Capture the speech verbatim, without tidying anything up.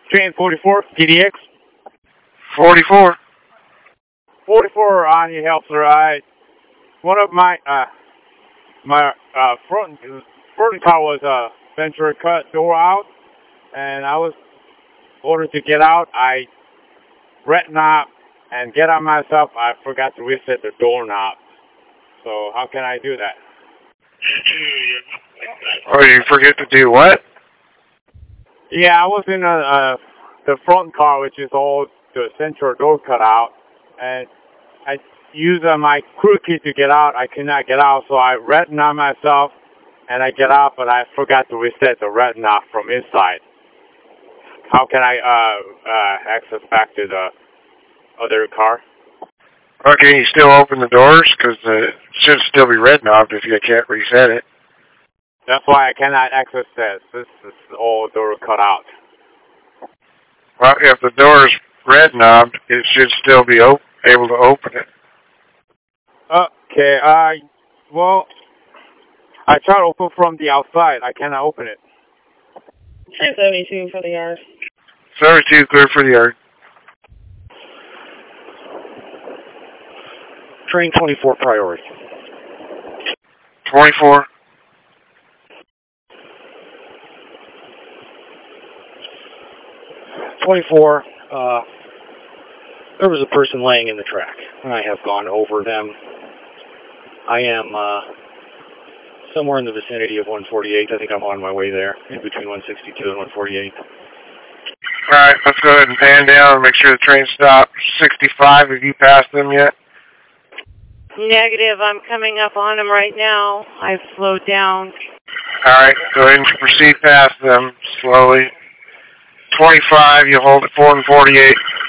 Train forty-four, P D X. forty-four. forty-four on your help, sir. I, one of my, uh, my, uh, front, front car was, uh, venture cut door out, and I was ordered to get out. I red knob and get out myself. I forgot to reset the doorknob. So how can I do that? Oh, you forget to do what? Yeah, I was in a, uh, the front car, which is all the central door cut out, and I use uh, my crew key to get out. I cannot get out, so I red knob myself, and I get out, but I forgot to reset the red knob from inside. How can I uh, uh, access back to the other car? Or can you still open the doors? Because uh, it should still be red knobbed if you can't reset it. That's why I cannot access this. This is all door cut out. Well, if the door is red knobbed, it should still be op able to open it. Okay, uh, well, I tried to open from the outside. I cannot open it. seventy-two for the yard. seventy-two, clear for the yard. Train twenty-four, priority. twenty-four. twenty-four, uh, there was a person laying in the track. I have gone over them. I am, uh, somewhere in the vicinity of one forty-eight. I think I'm on my way there, in between one sixty-two and one forty-eight. Alright, let's go ahead and pan down and make sure the train stops. sixty-five, have you passed them yet? Negative, I'm coming up on them right now. I've slowed down. Alright, go ahead and proceed past them slowly. twenty-five, you hold at four and forty-eight.